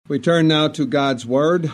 We turn now to God's Word.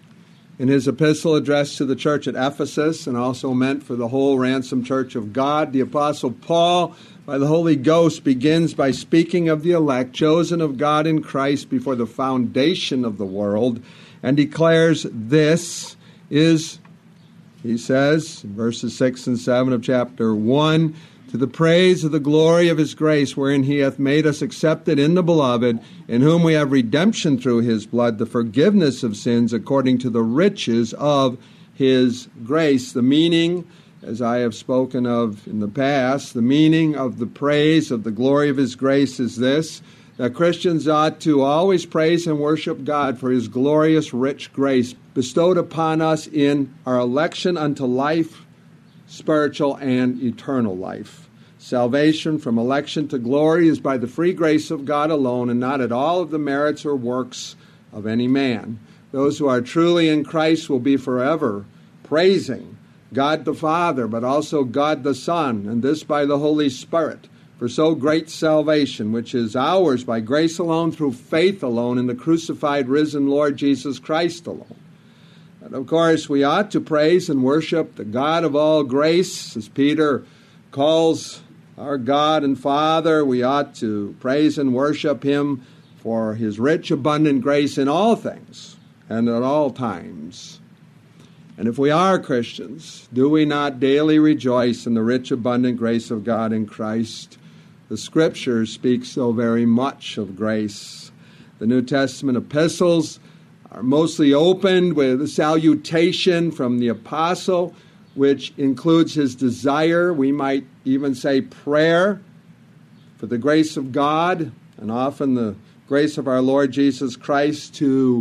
In his epistle addressed to the church at Ephesus and also meant for the whole ransomed church of God, the Apostle Paul, by the Holy Ghost, begins by speaking of the elect, chosen of God in Christ before the foundation of the world, and declares this is, he says, in verses 6 and 7 of chapter 1, to the praise of the glory of his grace, wherein he hath made us accepted in the beloved, in whom we have redemption through his blood, the forgiveness of sins according to the riches of his grace. The meaning, as I have spoken of in the past, the meaning of the praise of the glory of his grace is this, that Christians ought to always praise and worship God for his glorious, rich grace bestowed upon us in our election unto life, spiritual and eternal life. Salvation from election to glory is by the free grace of God alone, and not at all of the merits or works of any man. Those who are truly in Christ will be forever praising God the Father, but also God the Son, and this by the Holy Spirit, for so great salvation, which is ours by grace alone, through faith alone, in the crucified, risen Lord Jesus Christ alone. And of course, we ought to praise and worship the God of all grace, as Peter calls our God and Father. We ought to praise and worship him for his rich, abundant grace in all things and at all times. And if we are Christians, do we not daily rejoice in the rich, abundant grace of God in Christ? The Scriptures speak so very much of grace. The New Testament epistles are mostly opened with a salutation from the apostle, which includes his desire, we might even say prayer, for the grace of God, and often the grace of our Lord Jesus Christ, to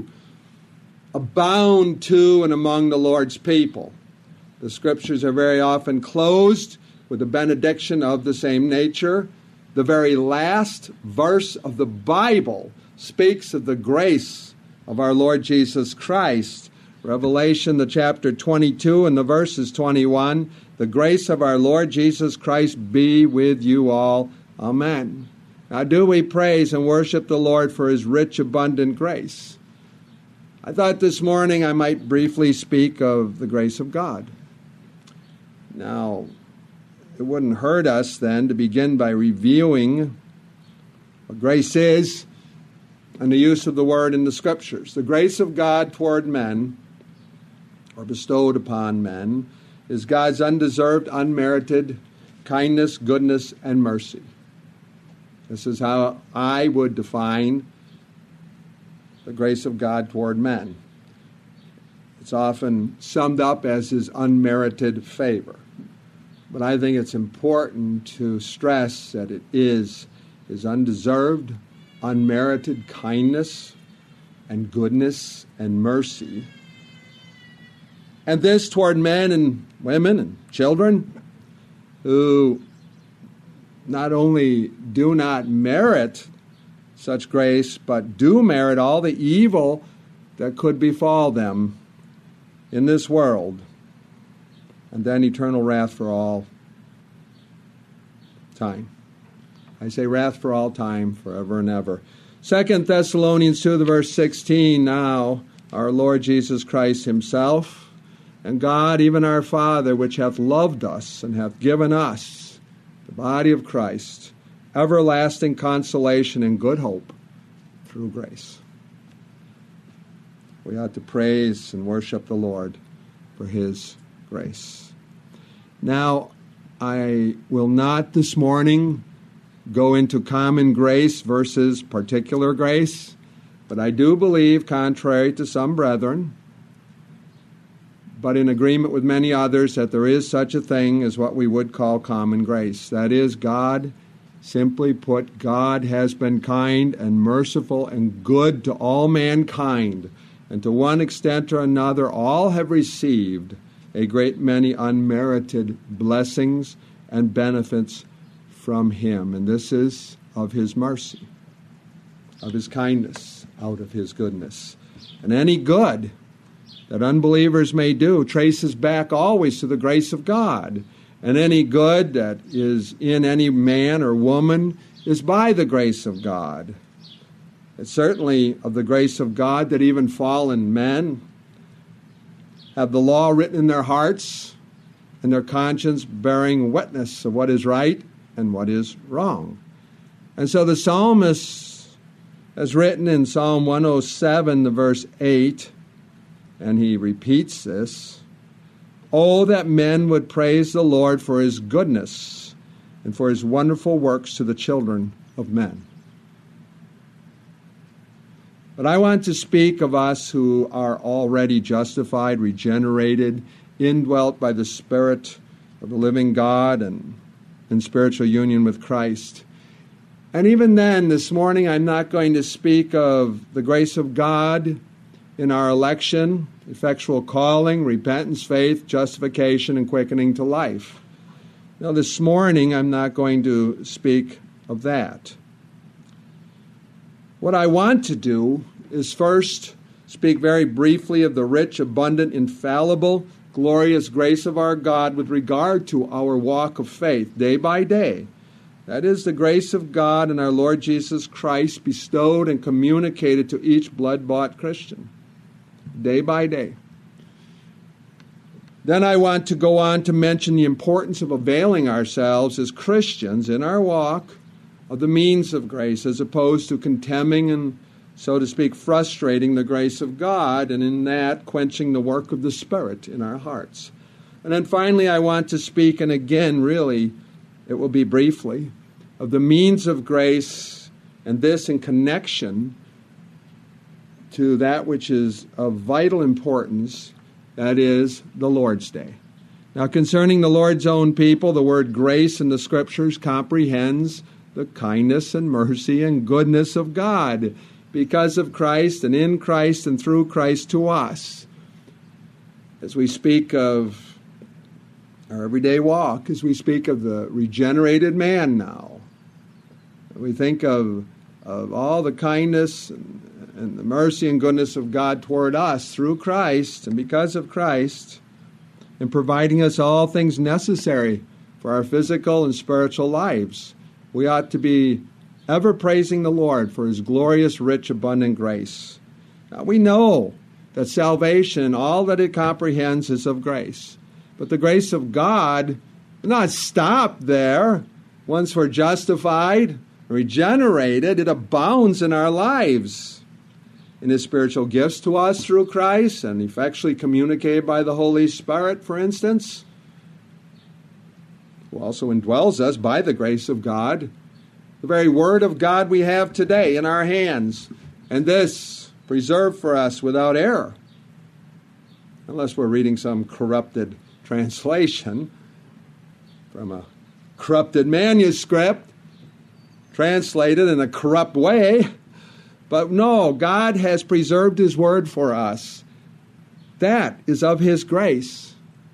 abound to and among the Lord's people. The Scriptures are very often closed with a benediction of the same nature. The very last verse of the Bible speaks of the grace of our Lord Jesus Christ. Revelation, the chapter 22 and the verses 21, the grace of our Lord Jesus Christ be with you all. Amen. Now, do we praise and worship the Lord for his rich, abundant grace? I thought this morning I might briefly speak of the grace of God. Now, it wouldn't hurt us then to begin by reviewing what grace is and the use of the word in the Scriptures. The grace of God toward men, or bestowed upon men, is God's undeserved, unmerited kindness, goodness, and mercy. This is how I would define the grace of God toward men. It's often summed up as his unmerited favor. But I think it's important to stress that it is his undeserved, unmerited kindness and goodness and mercy. And this toward men and women and children who not only do not merit such grace, but do merit all the evil that could befall them in this world, and then eternal wrath for all time. I say wrath for all time, forever and ever. 2 Thessalonians 2, the verse 16, now our Lord Jesus Christ himself, and God, even our Father, which hath loved us and hath given us, the body of Christ, everlasting consolation and good hope through grace. We ought to praise and worship the Lord for his grace. Now, I will not this morning go into common grace versus particular grace, but I do believe, contrary to some brethren, but in agreement with many others, that there is such a thing as what we would call common grace. That is, God, simply put, God has been kind and merciful and good to all mankind, and to one extent or another, all have received a great many unmerited blessings and benefits from him. And this is of his mercy, of his kindness, out of his goodness. And any good that unbelievers may do traces back always to the grace of God. And any good that is in any man or woman is by the grace of God. It's certainly of the grace of God that even fallen men have the law written in their hearts and their conscience bearing witness of what is right and what is wrong. And so the psalmist has written in Psalm 107, the verse 8, and he repeats this, "Oh, that men would praise the Lord for his goodness and for his wonderful works to the children of men." But I want to speak of us who are already justified, regenerated, indwelt by the Spirit of the living God and in spiritual union with Christ. And even then, this morning, I'm not going to speak of the grace of God in our election, effectual calling, repentance, faith, justification, and quickening to life. Now, this morning, I'm not going to speak of that. What I want to do is first speak very briefly of the rich, abundant, infallible, glorious grace of our God with regard to our walk of faith day by day. That is the grace of God and our Lord Jesus Christ bestowed and communicated to each blood-bought Christian day by day. Then I want to go on to mention the importance of availing ourselves as Christians in our walk of the means of grace, as opposed to contemning and, so to speak, frustrating the grace of God, and in that quenching the work of the Spirit in our hearts. And then finally I want to speak, and again really it will be briefly, of the means of grace, and this in connection to that which is of vital importance, that is the Lord's Day. Now, concerning the Lord's own people, the word grace in the Scriptures comprehends the kindness and mercy and goodness of God because of Christ and in Christ and through Christ to us. As we speak of our everyday walk, as we speak of the regenerated man now, we think of all the kindness and the mercy and goodness of God toward us through Christ and because of Christ, in providing us all things necessary for our physical and spiritual lives. We ought to be ever praising the Lord for his glorious, rich, abundant grace. Now, we know that salvation, all that it comprehends, is of grace. But the grace of God will not stop there. Once we're justified, regenerated, it abounds in our lives in his spiritual gifts to us through Christ and effectually communicated by the Holy Spirit, for instance, who also indwells us by the grace of God. The very Word of God we have today in our hands, and this preserved for us without error, unless we're reading some corrupted translation from a corrupted manuscript, translated in a corrupt way. But no, God has preserved his word for us. That is of his grace.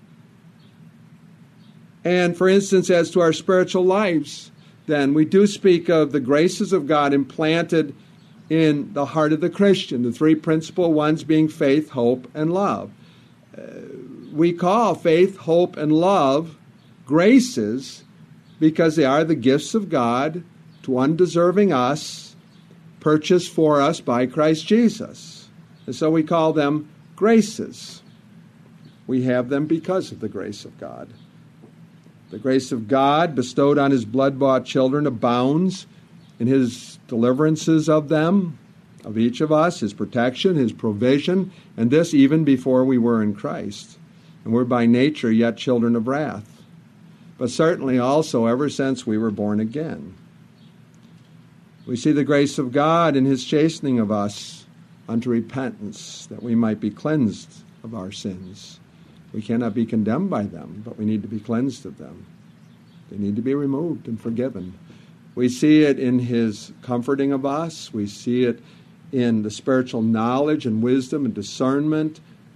And for instance, as to our spiritual lives, then we do speak of the graces of God implanted in the heart of the Christian, the three principal ones being faith, hope, and love. We call faith, hope, and love graces because they are the gifts of God to undeserving us, purchased for us by Christ Jesus. And so we call them graces. We have them because of the grace of God. The grace of God bestowed on his blood-bought children abounds in his deliverances of them, of each of us, his protection, his provision, and this even before we were in Christ. And we're by nature yet children of wrath, but certainly also ever since we were born again. We see the grace of God in his chastening of us unto repentance, that we might be cleansed of our sins. We cannot be condemned by them, but we need to be cleansed of them. They need to be removed and forgiven. We see it in his comforting of us. We see it in the spiritual knowledge and wisdom and discernment.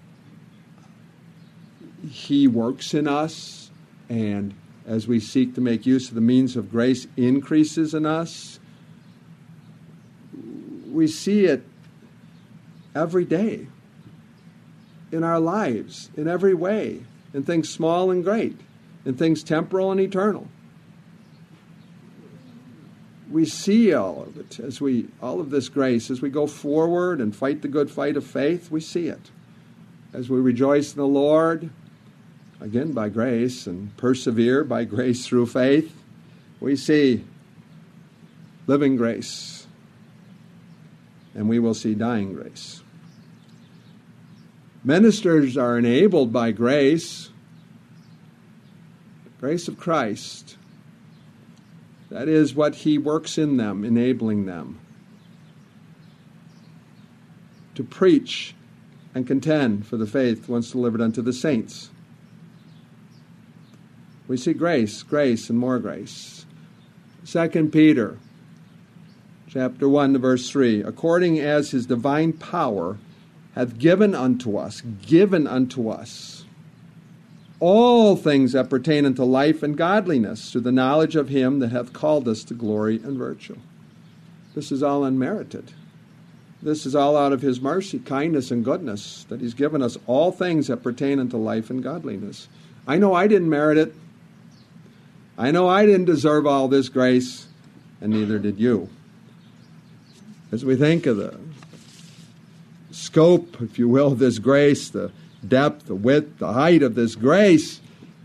He works in us, and as we seek to make use of the means of grace, increases in us. We see it every day in our lives, in every way, in things small and great, in things temporal and eternal. we see all of it, all of this grace, as we go forward and fight the good fight of faith, we see it. As we rejoice in the Lord, again by grace, and persevere by grace through faith, we see living grace, and we will see dying grace. Ministers are enabled by grace, the grace of Christ. That is what He works in them, enabling them to preach and contend for the faith once delivered unto the saints. We see grace, grace, and more grace. 2 Peter chapter 1, verse 3, according as His divine power hath given unto us all things that pertain unto life and godliness, through the knowledge of Him that hath called us to glory and virtue. This is all unmerited. This is all out of His mercy, kindness, and goodness, that He's given us all things that pertain unto life and godliness. I know I didn't merit it. I know I didn't deserve all this grace, and neither did you. As we think of the scope, if you will, of this grace, the depth, the width, the height of this grace,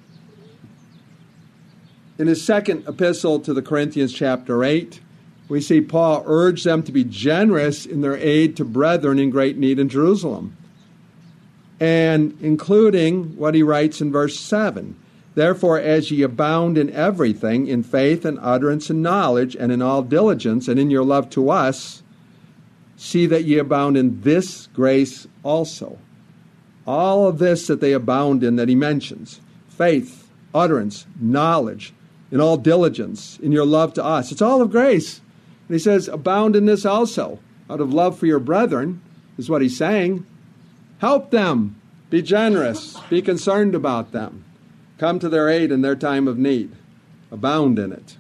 in his second epistle to the Corinthians, chapter 8, we see Paul urge them to be generous in their aid to brethren in great need in Jerusalem, and including what he writes in verse 7. Therefore, as ye abound in everything, in faith and utterance and knowledge, and in all diligence, and in your love to us, see that ye abound in this grace also. All of this that they abound in that he mentions, faith, utterance, knowledge, in all diligence, in your love to us. It's all of grace. And he says, abound in this also, out of love for your brethren, is what he's saying. Help them. Be generous. Be concerned about them. Come to their aid in their time of need. Abound in it.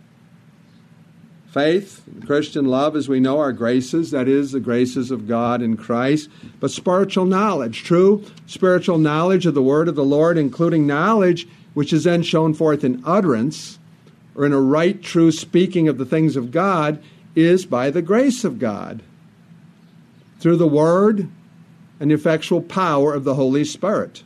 Faith and Christian love, as we know, are graces. That is, the graces of God in Christ. But spiritual knowledge, true spiritual knowledge of the word of the Lord, including knowledge which is then shown forth in utterance, or in a right, true speaking of the things of God, is by the grace of God, through the word and the effectual power of the Holy Spirit.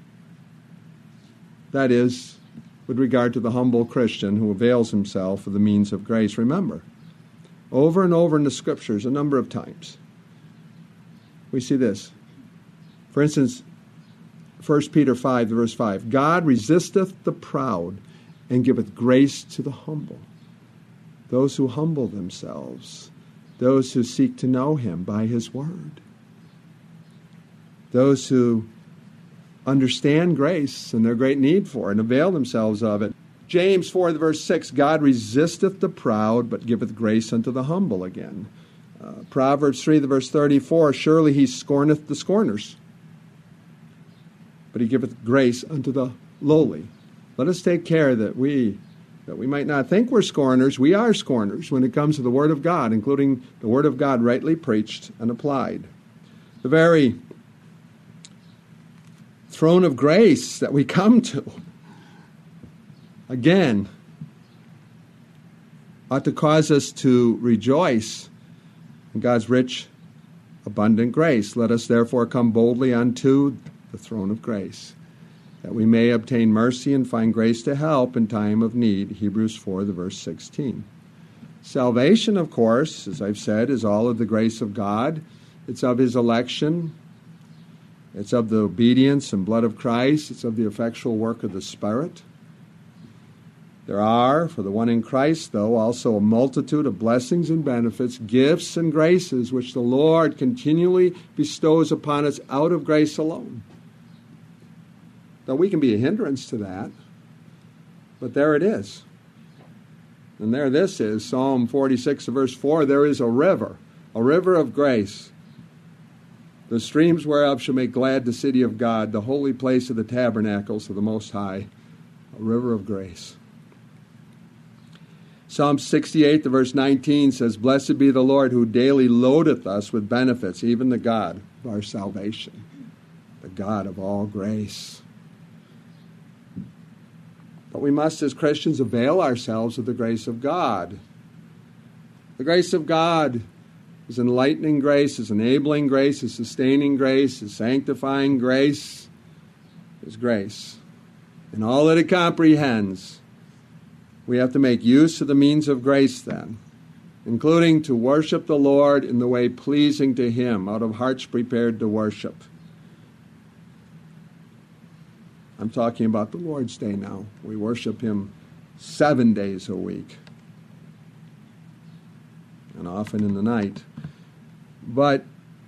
That is, with regard to the humble Christian who avails himself of the means of grace. Remember, over and over in the Scriptures, a number of times, we see this. For instance, 1 Peter 5, verse 5, God resisteth the proud and giveth grace to the humble. Those who humble themselves, those who seek to know Him by His word, those who understand grace and their great need for it and avail themselves of it. James 4, verse 6, God resisteth the proud, but giveth grace unto the humble again. Proverbs 3, verse 34, surely He scorneth the scorners, but He giveth grace unto the lowly. Let us take care that we might not think we're scorners. We are scorners when it comes to the Word of God, including the Word of God rightly preached and applied. The very throne of grace that we come to, again, ought to cause us to rejoice in God's rich, abundant grace. Let us therefore come boldly unto the throne of grace, that we may obtain mercy and find grace to help in time of need. Hebrews 4, verse 16. Salvation, of course, as I've said, is all of the grace of God. It's of His election. It's of the obedience and blood of Christ. It's of the effectual work of the Spirit. There are, for the one in Christ, though, also a multitude of blessings and benefits, gifts and graces, which the Lord continually bestows upon us out of grace alone. Now, we can be a hindrance to that, but there it is. And there this is, Psalm 46, verse 4, there is a river of grace, the streams whereof shall make glad the city of God, the holy place of the tabernacles of the Most High, a river of grace. Psalm 68, verse 19 says, blessed be the Lord who daily loadeth us with benefits, even the God of our salvation, the God of all grace. But we must, as Christians, avail ourselves of the grace of God. The grace of God is enlightening grace, is enabling grace, is sustaining grace, is sanctifying grace, is grace. And all that it comprehends, we have to make use of the means of grace then, including to worship the Lord in the way pleasing to Him, out of hearts prepared to worship. I'm talking about the Lord's Day now. We worship Him 7 days a week, and often in the night. But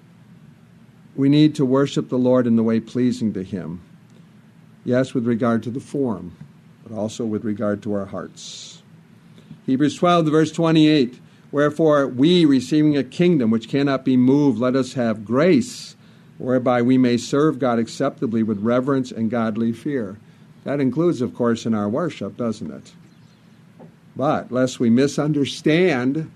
we need to worship the Lord in the way pleasing to Him. Yes, with regard to the form, but also with regard to our hearts. Hebrews 12, verse 28, wherefore we, receiving a kingdom which cannot be moved, let us have grace, whereby we may serve God acceptably with reverence and godly fear. That includes, of course, in our worship, doesn't it? But lest we misunderstand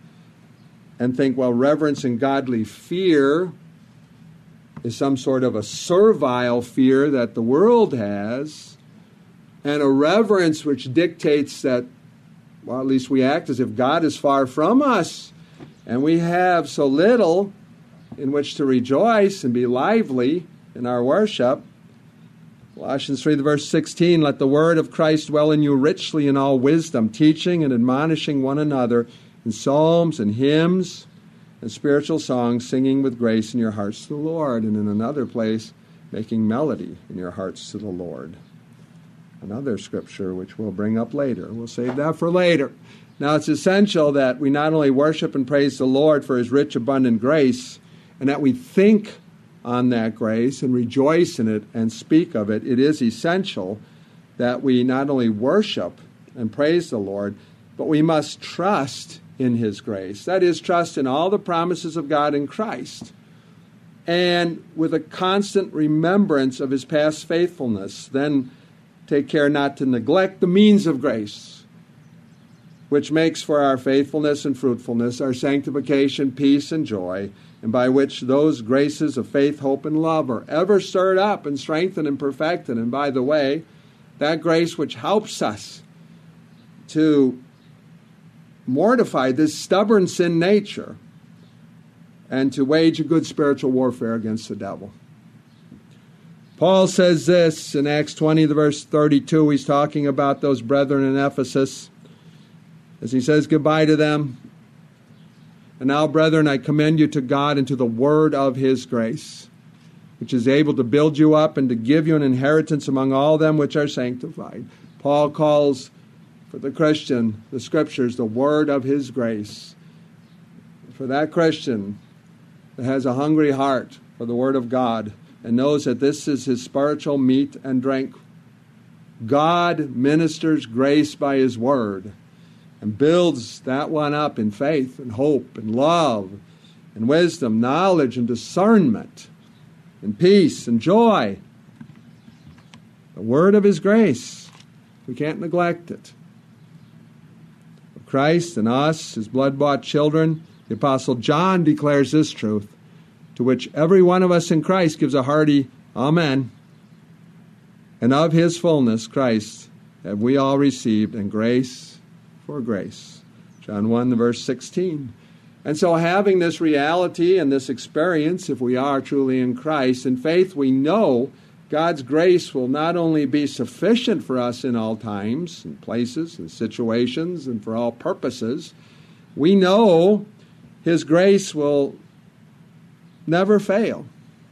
and think, well, reverence and godly fear is some sort of a servile fear that the world has, and a reverence which dictates that, well, at least we act as if God is far from us, and we have so little in which to rejoice and be lively in our worship. Colossians 3, verse 16, let the word of Christ dwell in you richly in all wisdom, teaching and admonishing one another in psalms and hymns and spiritual songs, singing with grace in your hearts to the Lord. And in another place, making melody in your hearts to the Lord. Another scripture which we'll bring up later. We'll save that for later. Now, it's essential that we not only worship and praise the Lord for His rich, abundant grace, and that we think on that grace and rejoice in it and speak of it. It is essential that we not only worship and praise the Lord, but we must trust in His grace. That is, trust in all the promises of God in Christ, and with a constant remembrance of His past faithfulness. Then take care not to neglect the means of grace, which makes for our faithfulness and fruitfulness, our sanctification, peace, and joy, and by which those graces of faith, hope, and love are ever stirred up and strengthened and perfected. And by the way, that grace which helps us to mortify this stubborn sin nature and to wage a good spiritual warfare against the devil. Paul says this in Acts 20, the verse 32. He's talking about those brethren in Ephesus, as he says goodbye to them. And now, brethren, I commend you to God and to the word of His grace, which is able to build you up and to give you an inheritance among all them which are sanctified. Paul calls for the Christian, the Scriptures, the word of His grace. For that Christian that has a hungry heart for the word of God and knows that this is his spiritual meat and drink, God ministers grace by His word and builds that one up in faith and hope and love and wisdom, knowledge and discernment and peace and joy. The word of His grace. We can't neglect it. Christ and us, His blood-bought children, the Apostle John declares this truth, to which every one of us in Christ gives a hearty amen. And of His fullness, Christ, have we all received, and grace for grace. John 1, verse 16. And so having this reality and this experience, if we are truly in Christ, in faith we know God's grace will not only be sufficient for us in all times and places and situations and for all purposes, we know His grace will never fail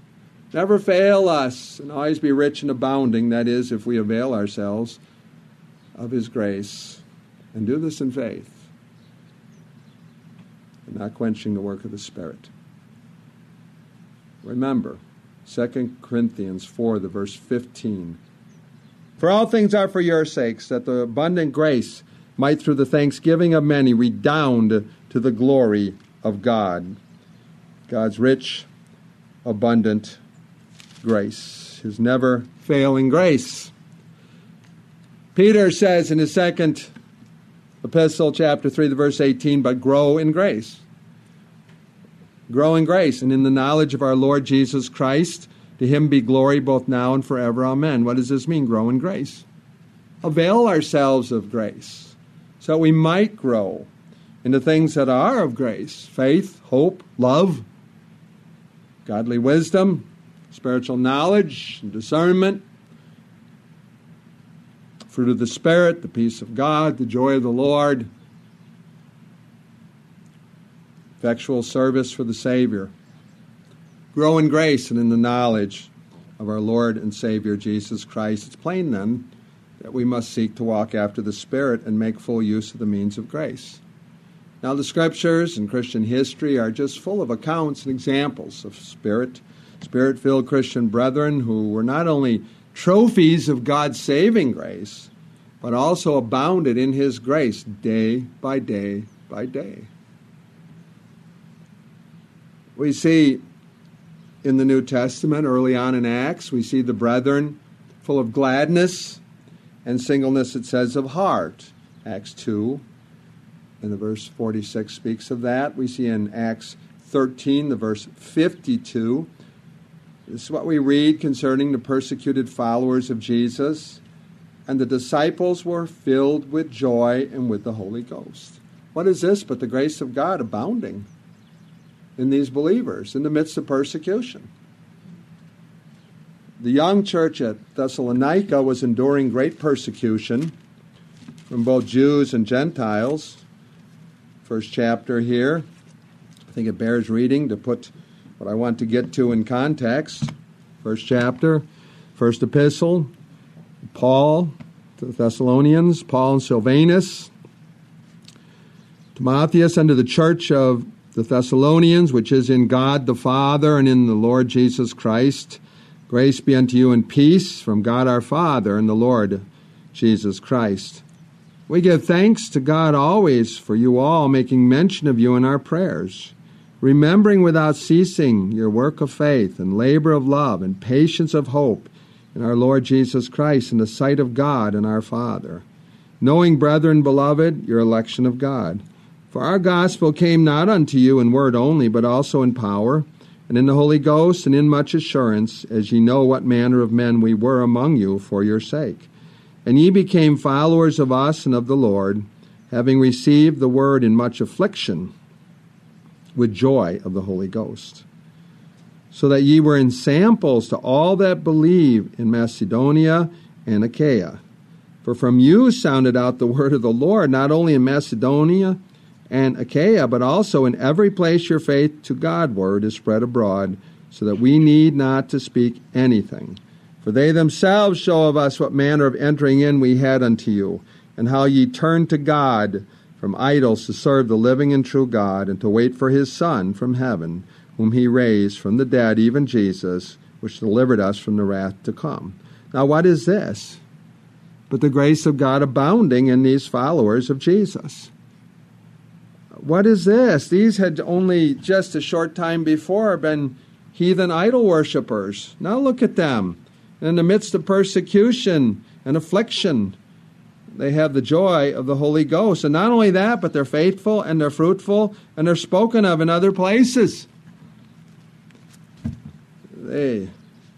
us, and always be rich and abounding, that is, if we avail ourselves of His grace and do this in faith and not quenching the work of the Spirit. Remember, 2 Corinthians 4, the verse 15. For all things are for your sakes, that the abundant grace might through the thanksgiving of many redound to the glory of God. God's rich, abundant grace, His never failing grace. Peter says in his second epistle, chapter 3, the verse 18, but grow in grace. Grow in grace and in the knowledge of our Lord Jesus Christ. To Him be glory both now and forever. Amen. What does this mean, grow in grace? Avail ourselves of grace so we might grow into things that are of grace: faith, hope, love, godly wisdom, spiritual knowledge, and discernment, fruit of the Spirit, the peace of God, the joy of the Lord, effectual service for the Savior. Grow in grace and in the knowledge of our Lord and Savior Jesus Christ. It's plain then that we must seek to walk after the Spirit and make full use of the means of grace. Now, the Scriptures and Christian history are just full of accounts and examples of Spirit-filled Christian brethren who were not only trophies of God's saving grace, but also abounded in His grace day by day by day. We see in the New Testament, early on in Acts, we see the brethren full of gladness and singleness, it says, of heart. Acts 2, and the verse 46 speaks of that. We see in Acts 13, the verse 52. This is what we read concerning the persecuted followers of Jesus. And the disciples were filled with joy and with the Holy Ghost. What is this but the grace of God abounding in these believers in the midst of persecution? The young church at Thessalonica was enduring great persecution from both Jews and Gentiles. First chapter here. I think it bears reading to put what I want to get to in context. First chapter, first epistle, Paul to the Thessalonians, Paul and Silvanus, Timotheus, unto the church of the Thessalonians, which is in God the Father and in the Lord Jesus Christ. Grace be unto you and peace from God our Father and the Lord Jesus Christ. We give thanks to God always for you all, making mention of you in our prayers, remembering without ceasing your work of faith and labor of love and patience of hope in our Lord Jesus Christ in the sight of God and our Father, knowing, brethren beloved, your election of God. For our gospel came not unto you in word only, but also in power, and in the Holy Ghost, and in much assurance, as ye know what manner of men we were among you for your sake. And ye became followers of us and of the Lord, having received the word in much affliction, with joy of the Holy Ghost. So that ye were ensamples to all that believe in Macedonia and Achaia. For from you sounded out the word of the Lord, not only in Macedonia and Achaia, but also in every place your faith to Godward is spread abroad, so that we need not to speak anything. For they themselves show of us what manner of entering in we had unto you, and how ye turned to God from idols to serve the living and true God, and to wait for his Son from heaven, whom he raised from the dead, even Jesus, which delivered us from the wrath to come. Now what is this but the grace of God abounding in these followers of Jesus? What is this? These had only just a short time before been heathen idol worshippers. Now look at them. In the midst of persecution and affliction, they have the joy of the Holy Ghost. And not only that, but they're faithful and they're fruitful and they're spoken of in other places. They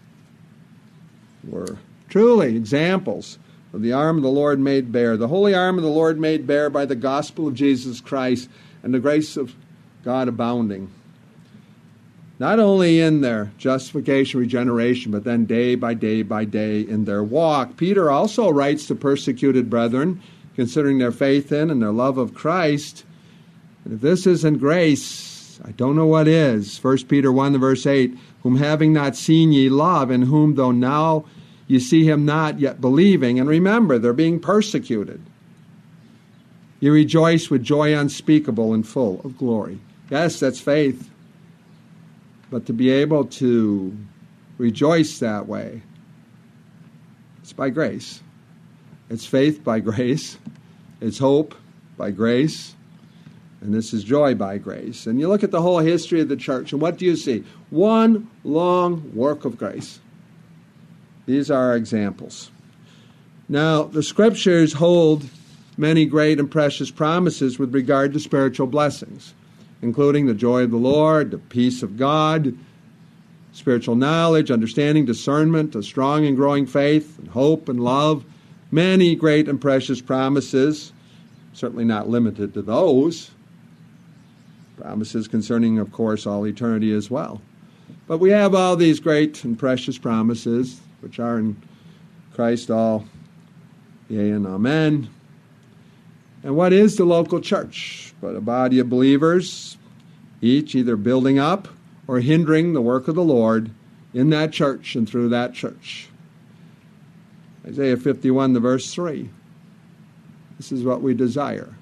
were truly examples of the arm of the Lord made bare, the holy arm of the Lord made bare by the gospel of Jesus Christ and the grace of God abounding. Not only in their justification, regeneration, but then day by day by day in their walk. Peter also writes to persecuted brethren, considering their faith in and their love of Christ. And if this isn't grace, I don't know what is. 1 Peter 1, verse 8, whom having not seen ye love, and whom though now ye see him not, yet believing. And remember, they're being persecuted. You rejoice with joy unspeakable and full of glory. Yes, that's faith. But to be able to rejoice that way, it's by grace. It's faith by grace. It's hope by grace. And this is joy by grace. And you look at the whole history of the church, and what do you see? One long work of grace. These are our examples. Now, the Scriptures hold many great and precious promises with regard to spiritual blessings, including the joy of the Lord, the peace of God, spiritual knowledge, understanding, discernment, a strong and growing faith, and hope and love. Many great and precious promises, certainly not limited to those. Promises concerning, of course, all eternity as well. But we have all these great and precious promises, which are in Christ all yea and amen. And what is the local church but a body of believers, each either building up or hindering the work of the Lord in that church and through that church? Isaiah 51, the verse 3. This is what we desire.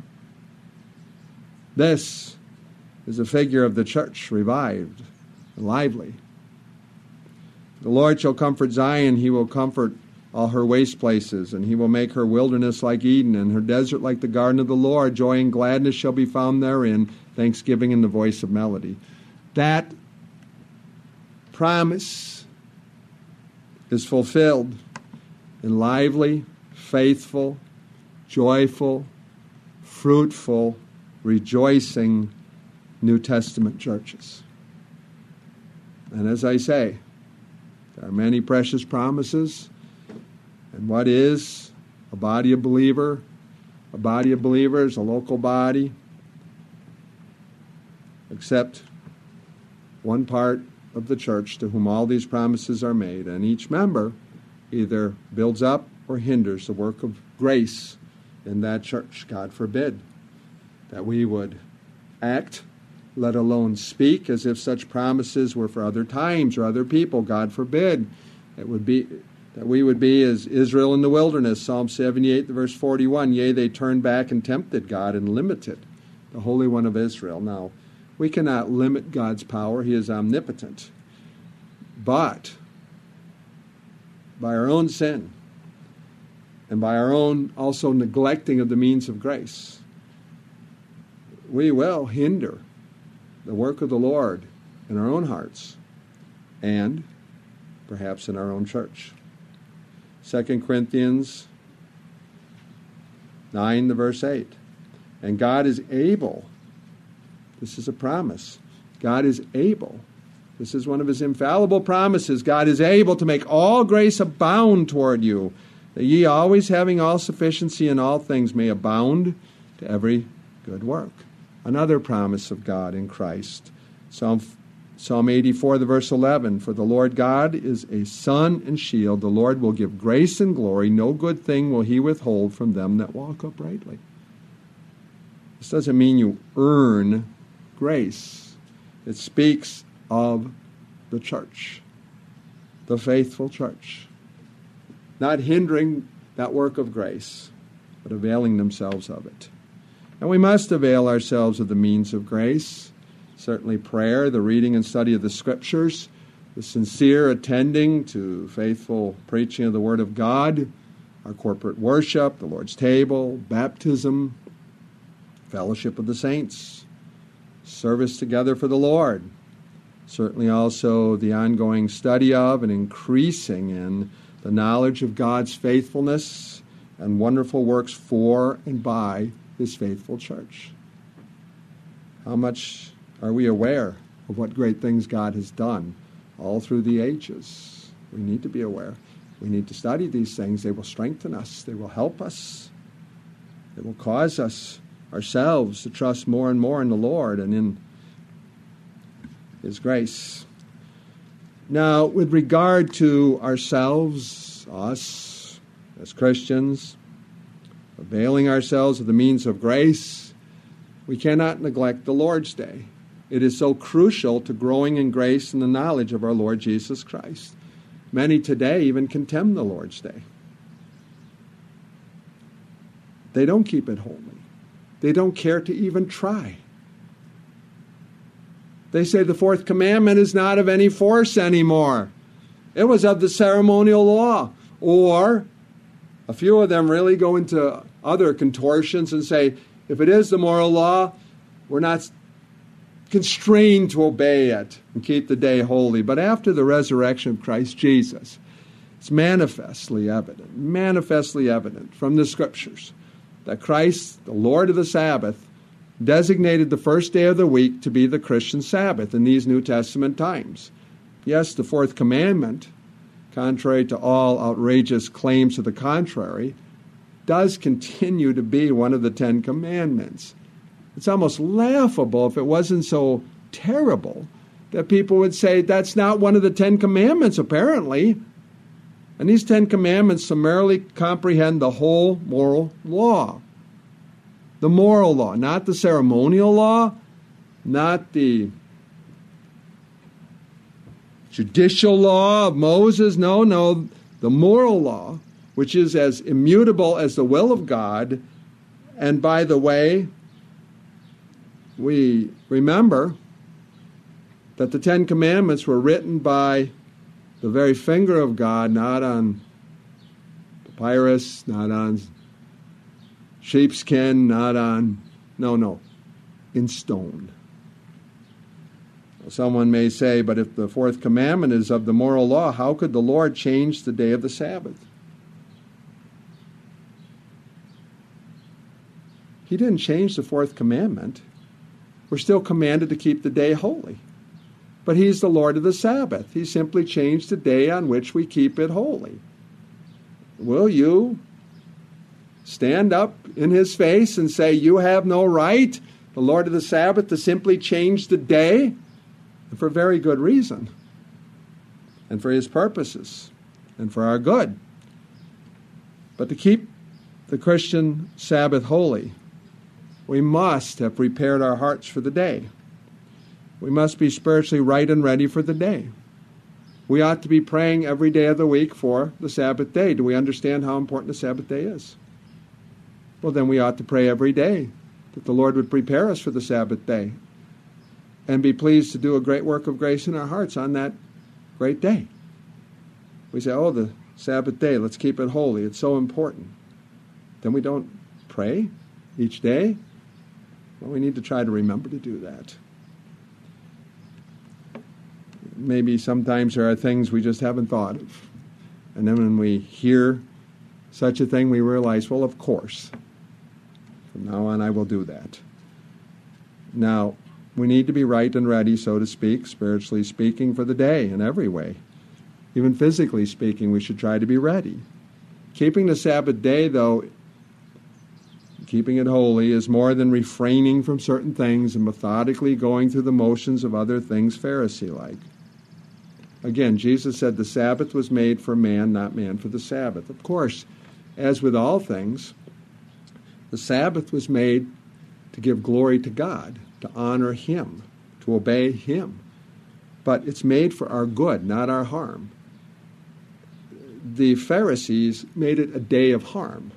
This is a figure of the church revived and lively. The Lord shall comfort Zion, he will comfort all her waste places, and he will make her wilderness like Eden, and her desert like the garden of the Lord. Joy and gladness shall be found therein, thanksgiving in the voice of melody. That promise is fulfilled in lively, faithful, joyful, fruitful, rejoicing New Testament churches. And as I say, there are many precious promises. And what is a body of believer? A body of believers, a local body, except one part of the church to whom all these promises are made. And each member either builds up or hinders the work of grace in that church. God forbid that we would act, let alone speak, as if such promises were for other times or other people. God forbid that we would be as Israel in the wilderness. Psalm 78, verse 41. Yea, they turned back and tempted God and limited the Holy One of Israel. Now, we cannot limit God's power. He is omnipotent. But by our own sin and by our own also neglecting of the means of grace, we will hinder the work of the Lord in our own hearts and perhaps in our own church. 2 Corinthians 9, the verse 8. And God is able, this is a promise, God is able, this is one of his infallible promises, God is able to make all grace abound toward you, that ye always having all sufficiency in all things may abound to every good work. Another promise of God in Christ. Psalm 84, the verse 11, for the Lord God is a sun and shield. The Lord will give grace and glory. No good thing will he withhold from them that walk uprightly. This doesn't mean you earn grace. It speaks of the church, the faithful church, not hindering that work of grace, but availing themselves of it. And we must avail ourselves of the means of grace. Certainly prayer, the reading and study of the Scriptures, the sincere attending to faithful preaching of the Word of God, our corporate worship, the Lord's table, baptism, fellowship of the saints, service together for the Lord. Certainly also the ongoing study of and increasing in the knowledge of God's faithfulness and wonderful works for and by his faithful church. How much are we aware of what great things God has done all through the ages? We need to be aware. We need to study these things. They will strengthen us. They will help us. They will cause us ourselves to trust more and more in the Lord and in his grace. Now, with regard to ourselves, us as Christians, availing ourselves of the means of grace, we cannot neglect the Lord's Day. It is so crucial to growing in grace and the knowledge of our Lord Jesus Christ. Many today even contemn the Lord's Day. They don't keep it holy. They don't care to even try. They say the fourth commandment is not of any force anymore. It was of the ceremonial law. Or a few of them really go into other contortions and say, if it is the moral law, we're not constrained to obey it and keep the day holy. But after the resurrection of Christ Jesus, it's manifestly evident from the Scriptures that Christ, the Lord of the Sabbath, designated the first day of the week to be the Christian Sabbath in these New Testament times. Yes, the fourth commandment, contrary to all outrageous claims to the contrary, does continue to be one of the 10 Commandments. It's almost laughable if it wasn't so terrible that people would say that's not one of the 10 Commandments, apparently. And these 10 Commandments summarily comprehend the whole moral law. The moral law, not the ceremonial law, not the judicial law of Moses. No, the moral law, which is as immutable as the will of God. And by the way, we remember that the 10 Commandments were written by the very finger of God, not on papyrus, not on sheepskin, not on, in stone. Someone may say, but if the fourth commandment is of the moral law, how could the Lord change the day of the Sabbath? He didn't change the fourth commandment. We're still commanded to keep the day holy. But He's the Lord of the Sabbath. He simply changed the day on which we keep it holy. Will you stand up in His face and say, you have no right, the Lord of the Sabbath, to simply change the day? And for very good reason. And for His purposes. And for our good. But to keep the Christian Sabbath holy, we must have prepared our hearts for the day. We must be spiritually right and ready for the day. We ought to be praying every day of the week for the Sabbath day. Do we understand how important the Sabbath day is? Well, then we ought to pray every day that the Lord would prepare us for the Sabbath day and be pleased to do a great work of grace in our hearts on that great day. We say, the Sabbath day, let's keep it holy. It's so important. Then we don't pray each day. Well, we need to try to remember to do that. Maybe sometimes there are things we just haven't thought of. And then when we hear such a thing, we realize, well, of course, from now on I will do that. Now, we need to be right and ready, so to speak, spiritually speaking, for the day in every way. Even physically speaking, we should try to be ready. Keeping the Sabbath day, though, keeping it holy, is more than refraining from certain things and methodically going through the motions of other things Pharisee-like. Again, Jesus said the Sabbath was made for man, not man for the Sabbath. Of course, as with all things, the Sabbath was made to give glory to God, to honor Him, to obey Him. But it's made for our good, not our harm. The Pharisees made it a day of harm.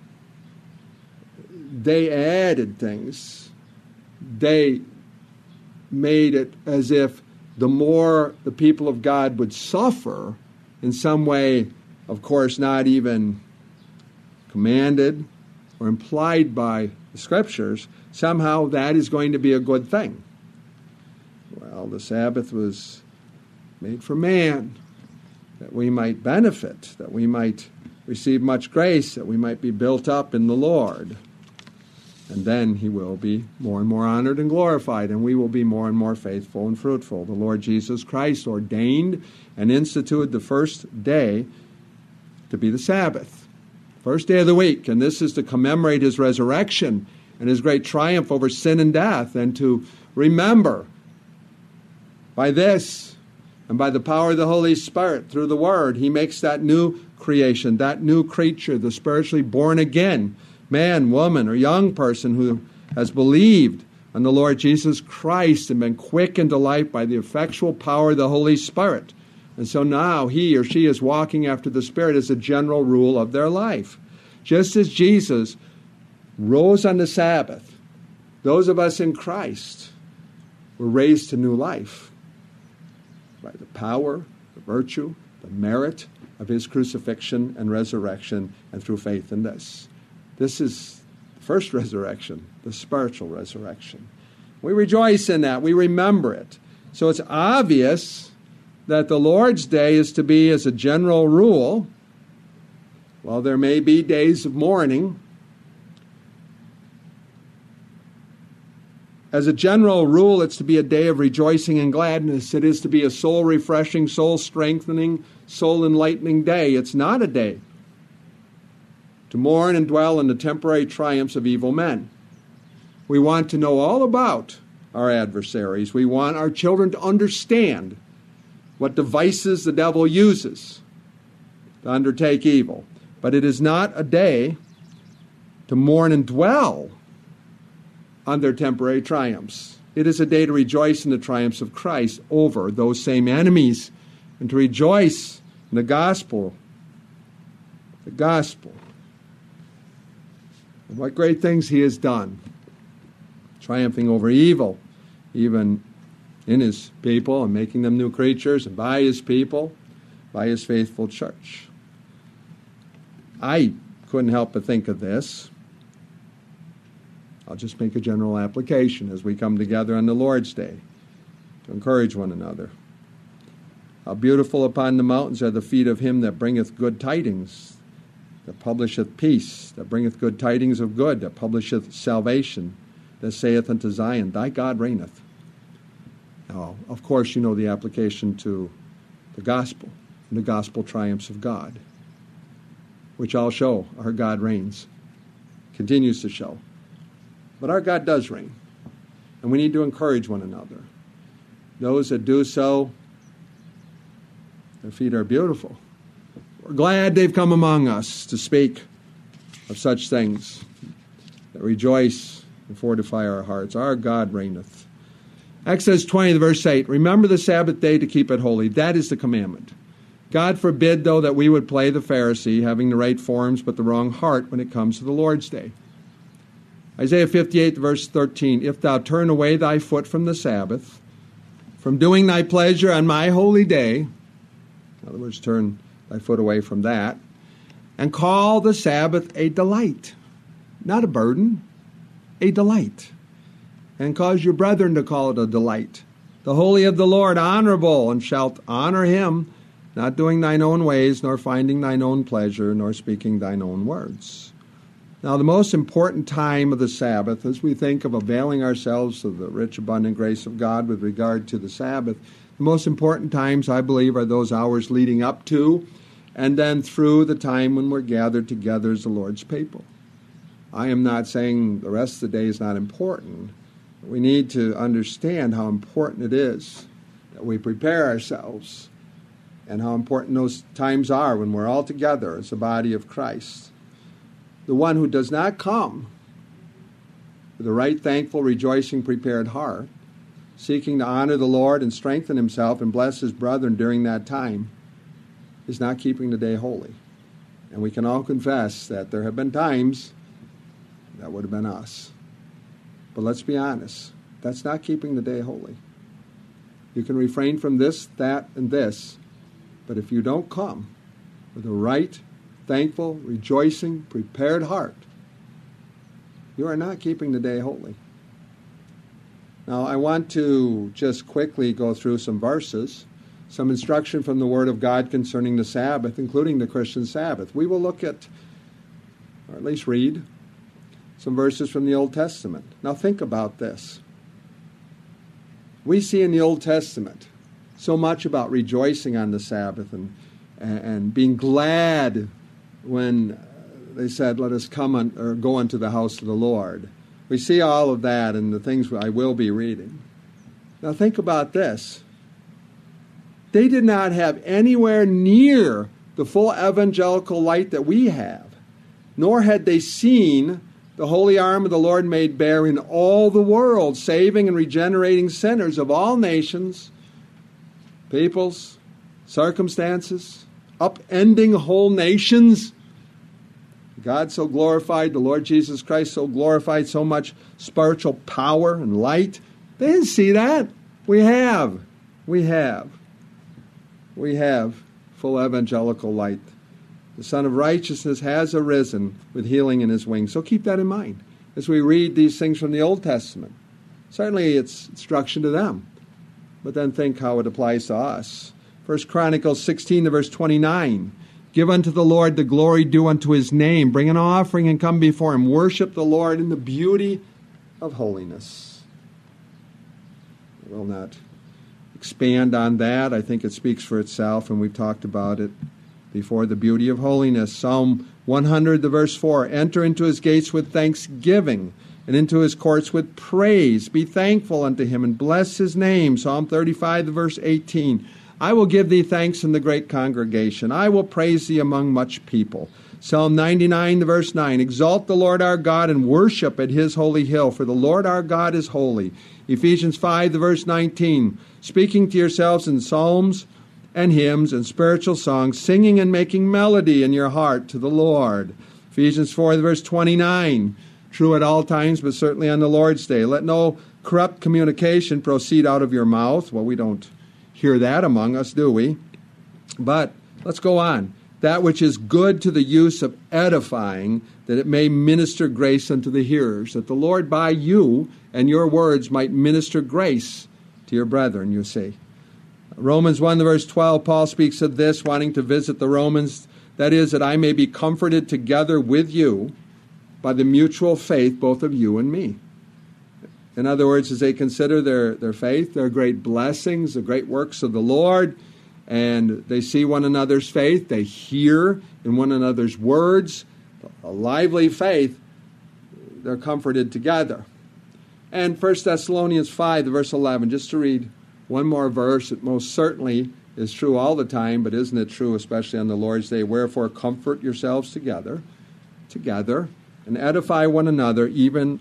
They added things. They made it as if the more the people of God would suffer in some way, of course, not even commanded or implied by the Scriptures, somehow that is going to be a good thing. Well, the Sabbath was made for man, that we might benefit, that we might receive much grace, that we might be built up in the Lord. And then He will be more and more honored and glorified, and we will be more and more faithful and fruitful. The Lord Jesus Christ ordained and instituted the first day to be the Sabbath, first day of the week, and this is to commemorate His resurrection and His great triumph over sin and death, and to remember by this and by the power of the Holy Spirit through the Word, He makes that new creation, that new creature, the spiritually born again man, woman, or young person who has believed on the Lord Jesus Christ and been quickened to life by the effectual power of the Holy Spirit. And so now he or she is walking after the Spirit as a general rule of their life. Just as Jesus rose on the Sabbath, those of us in Christ were raised to new life by the power, the virtue, the merit of His crucifixion and resurrection, and through faith in this. This is the first resurrection, the spiritual resurrection. We rejoice in that. We remember it. So it's obvious that the Lord's Day is to be, as a general rule, while there may be days of mourning, as a general rule, it's to be a day of rejoicing and gladness. It is to be a soul-refreshing, soul-strengthening, soul-enlightening day. It's not a day to mourn and dwell on the temporary triumphs of evil men. We want to know all about our adversaries. We want our children to understand what devices the devil uses to undertake evil. But it is not a day to mourn and dwell on their temporary triumphs. It is a day to rejoice in the triumphs of Christ over those same enemies and to rejoice in the gospel. The gospel. And what great things he has done. Triumphing over evil, even in his people and making them new creatures, and by his people, by his faithful church. I couldn't help but think of this. I'll just make a general application as we come together on the Lord's Day to encourage one another. How beautiful upon the mountains are the feet of him that bringeth good tidings, that publisheth peace, that bringeth good tidings of good, that publisheth salvation, that saith unto Zion, thy God reigneth. Now, of course, you know the application to the gospel and the gospel triumphs of God, which all show our God reigns, continues to show. But our God does reign, and we need to encourage one another. Those that do so, their feet are beautiful. We're glad they've come among us to speak of such things that rejoice and fortify our hearts. Our God reigneth. Exodus 20, verse 8, remember the Sabbath day to keep it holy. That is the commandment. God forbid, though, that we would play the Pharisee, having the right forms but the wrong heart when it comes to the Lord's day. Isaiah 58, verse 13, if thou turn away thy foot from the Sabbath, from doing thy pleasure on my holy day, in other words, turn thy foot away from that, and call the Sabbath a delight, not a burden, a delight, and cause your brethren to call it a delight, the holy of the Lord honorable, and shalt honor him, not doing thine own ways, nor finding thine own pleasure, nor speaking thine own words. Now, the most important time of the Sabbath, as we think of availing ourselves of the rich, abundant grace of God with regard to the Sabbath, the most important times, I believe, are those hours leading up to and then through the time when we're gathered together as the Lord's people. I am not saying the rest of the day is not important. We need to understand how important it is that we prepare ourselves and how important those times are when we're all together as the body of Christ. The one who does not come with a right, thankful, rejoicing, prepared heart, seeking to honor the Lord and strengthen himself and bless his brethren during that time, is not keeping the day holy. And we can all confess that there have been times that would have been us. But let's be honest, that's not keeping the day holy. You can refrain from this, that, and this, but if you don't come with a right, thankful, rejoicing, prepared heart, you are not keeping the day holy. Now, I want to just quickly go through some verses, some instruction from the Word of God concerning the Sabbath, including the Christian Sabbath. We will look at, or at least read, some verses from the Old Testament. Now, think about this. We see in the Old Testament so much about rejoicing on the Sabbath and being glad when they said, let us come or go unto the house of the Lord. We see all of that in the things I will be reading. Now think about this. They did not have anywhere near the full evangelical light that we have, nor had they seen the holy arm of the Lord made bare in all the world, saving and regenerating sinners of all nations, peoples, circumstances, upending whole nations. God so glorified, the Lord Jesus Christ so glorified, so much spiritual power and light. They didn't see that. We have full evangelical light. The Son of Righteousness has arisen with healing in his wings. So keep that in mind as we read these things from the Old Testament. Certainly it's instruction to them, but then think how it applies to us. 1 Chronicles 16 to verse 29. Give unto the Lord the glory due unto his name. Bring an offering and come before him. Worship the Lord in the beauty of holiness. I will not expand on that. I think it speaks for itself, and we've talked about it before. The beauty of holiness. Psalm 100, the verse 4. Enter into his gates with thanksgiving and into his courts with praise. Be thankful unto him and bless his name. Psalm 35, verse 18. I will give thee thanks in the great congregation. I will praise thee among much people. Psalm 99, verse 9. Exalt the Lord our God and worship at his holy hill, for the Lord our God is holy. Ephesians 5, verse 19. Speaking to yourselves in psalms and hymns and spiritual songs, singing and making melody in your heart to the Lord. Ephesians 4, verse 29. True at all times, but certainly on the Lord's day. Let no corrupt communication proceed out of your mouth. Well, we don't hear that among us, do we? But let's go on. That which is good to the use of edifying, that it may minister grace unto the hearers, that the Lord by you and your words might minister grace to your brethren, you see. Romans 1, verse 12, Paul speaks of this, wanting to visit the Romans. That is, that I may be comforted together with you by the mutual faith, both of you and me. In other words, as they consider their faith, their great blessings, the great works of the Lord, and they see one another's faith, they hear in one another's words, a lively faith, they're comforted together. And 1 Thessalonians 5, verse 11, just to read one more verse, it most certainly is true all the time, but isn't it true especially on the Lord's Day? Wherefore comfort yourselves together, and edify one another, even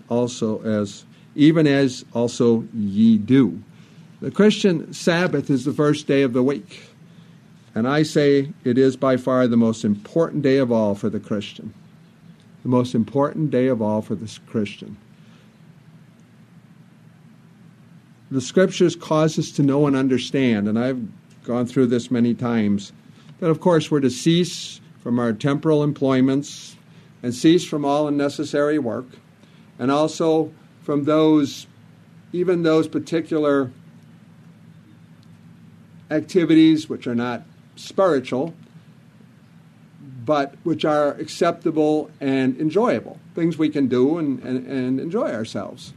as also ye do. The Christian Sabbath is the first day of the week, and I say it is by far the most important day of all for the Christian. The most important day of all for the Christian. The Scriptures cause us to know and understand, and I've gone through this many times, that of course we're to cease from our temporal employments and cease from all unnecessary work, and also from even those particular activities which are not spiritual, but which are acceptable and enjoyable, things we can do and enjoy ourselves.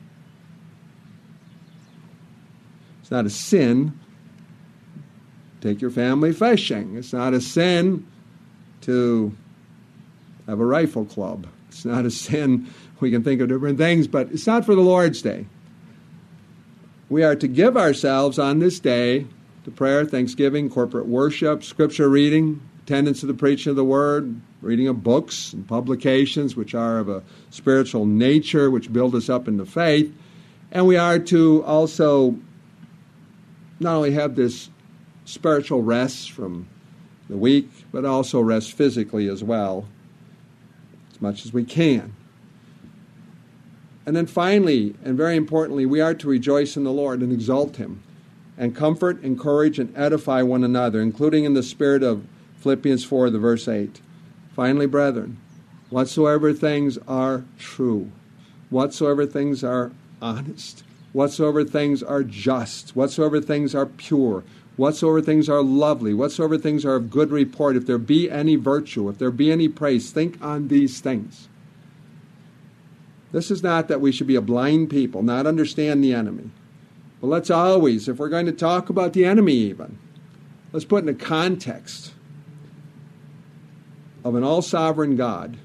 It's not a sin to take your family fishing. It's not a sin to have a rifle club. It's not a sin. We can think of different things, but it's not for the Lord's Day. We are to give ourselves on this day to prayer, thanksgiving, corporate worship, scripture reading, attendance to the preaching of the Word, reading of books and publications which are of a spiritual nature, which build us up in the faith. And we are to also not only have this spiritual rest from the week, but also rest physically as well, as much as we can. And then finally, and very importantly, we are to rejoice in the Lord and exalt Him, and comfort, encourage, and edify one another, including in the spirit of Philippians 4, the verse 8. Finally, brethren, whatsoever things are true, whatsoever things are honest, whatsoever things are just, whatsoever things are pure, whatsoever things are lovely, whatsoever things are of good report, if there be any virtue, if there be any praise, think on these things. This is not that we should be a blind people, not understand the enemy. But let's always, if we're going to talk about the enemy even, let's put in the context of an all-sovereign God.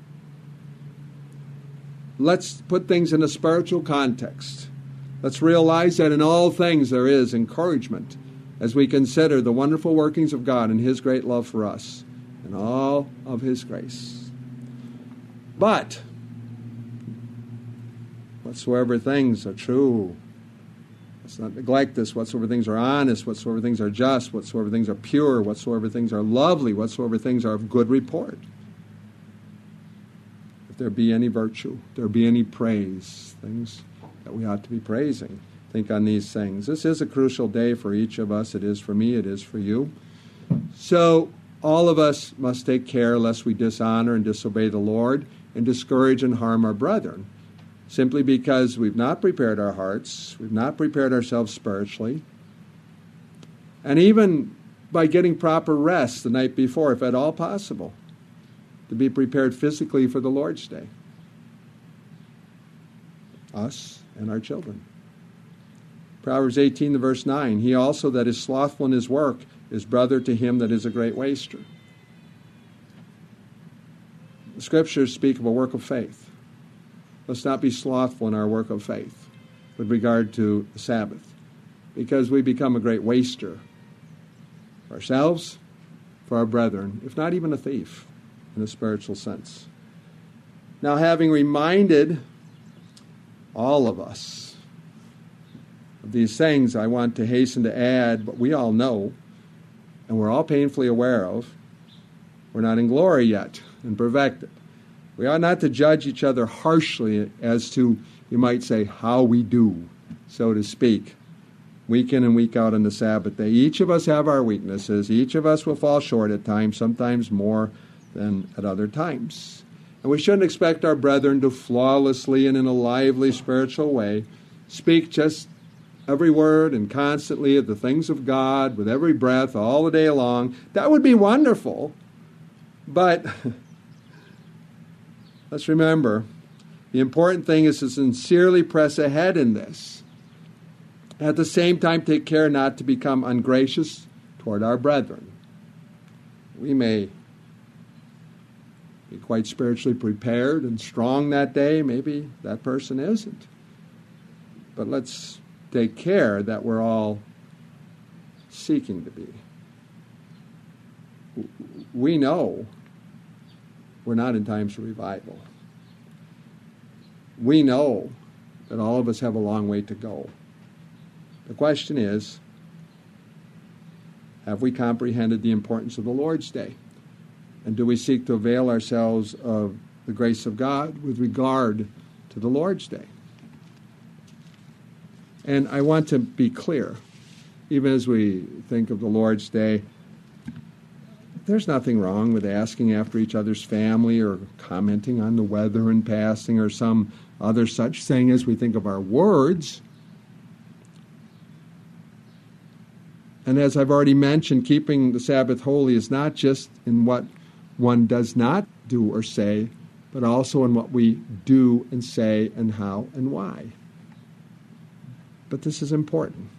Let's put things in a spiritual context. Let's realize that in all things there is encouragement as we consider the wonderful workings of God and His great love for us and all of His grace. But whatsoever things are true, let's not neglect this. Whatsoever things are honest, whatsoever things are just, whatsoever things are pure, whatsoever things are lovely, whatsoever things are of good report. If there be any virtue, if there be any praise, things that we ought to be praising. Think on these things. This is a crucial day for each of us. It is for me. It is for you. So all of us must take care lest we dishonor and disobey the Lord and discourage and harm our brethren, simply because we've not prepared our hearts, we've not prepared ourselves spiritually, and even by getting proper rest the night before, if at all possible, to be prepared physically for the Lord's Day. Us and our children. Proverbs 18, the verse 9, he also that is slothful in his work is brother to him that is a great waster. The Scriptures speak of a work of faith. let's not be slothful in our work of faith with regard to the Sabbath, because we become a great waster for ourselves, for our brethren, if not even a thief in a spiritual sense. Now, having reminded all of us of these things, I want to hasten to add what we all know, and we're all painfully aware of. We're not in glory yet and perfected. We ought not to judge each other harshly as to, you might say, how we do, so to speak, week in and week out on the Sabbath day. Each of us have our weaknesses. Each of us will fall short at times, sometimes more than at other times. And we shouldn't expect our brethren to flawlessly and in a lively spiritual way speak just every word and constantly of the things of God with every breath all the day long. That would be wonderful. But let's remember, the important thing is to sincerely press ahead in this. At the same time, take care not to become ungracious toward our brethren. We may be quite spiritually prepared and strong that day. Maybe that person isn't. But let's take care that we're all seeking to be. We know we're not in times of revival. We know that all of us have a long way to go. The question is, have we comprehended the importance of the Lord's Day? And do we seek to avail ourselves of the grace of God with regard to the Lord's Day? And I want to be clear, even as we think of the Lord's Day, there's nothing wrong with asking after each other's family or commenting on the weather in passing or some other such thing as we think of our words. And as I've already mentioned, keeping the Sabbath holy is not just in what one does not do or say, but also in what we do and say and how and why. But this is important.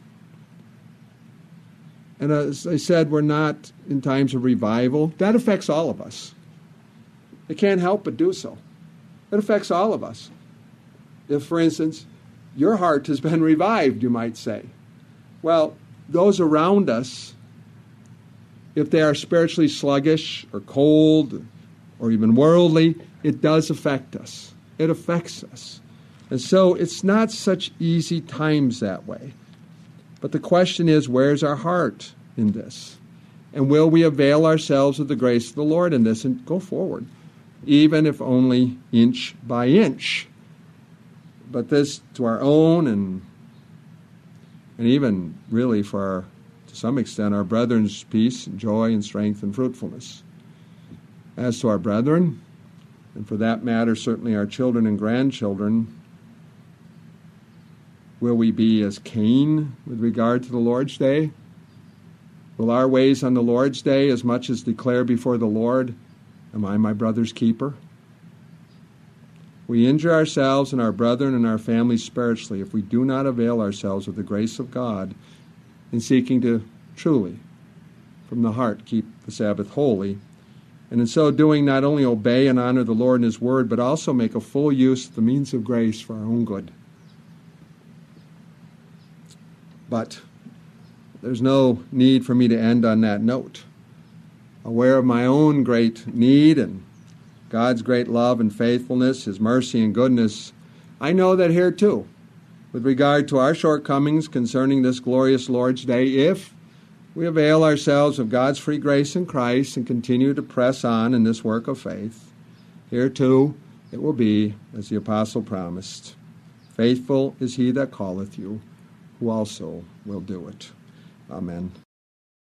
And as I said, we're not in times of revival. That affects all of us. It can't help but do so. It affects all of us. If, for instance, your heart has been revived, you might say, well, those around us, if they are spiritually sluggish or cold or even worldly, it does affect us. It affects us. And so it's not such easy times that way. But the question is, where's our heart in this? And will we avail ourselves of the grace of the Lord in this and go forward, even if only inch by inch? But this to our own and even really for, to some extent, our brethren's peace and joy and strength and fruitfulness. As to our brethren, and for that matter, certainly our children and grandchildren, will we be as Cain with regard to the Lord's Day? Will our ways on the Lord's Day as much as declare before the Lord, am I my brother's keeper? We injure ourselves and our brethren and our families spiritually if we do not avail ourselves of the grace of God in seeking to truly, from the heart, keep the Sabbath holy, and in so doing not only obey and honor the Lord and His Word, but also make a full use of the means of grace for our own good. But there's no need for me to end on that note. Aware of my own great need and God's great love and faithfulness, His mercy and goodness, I know that here too, with regard to our shortcomings concerning this glorious Lord's Day, if we avail ourselves of God's free grace in Christ and continue to press on in this work of faith, here too it will be, as the apostle promised, faithful is He that calleth you, who also will do it. Amen.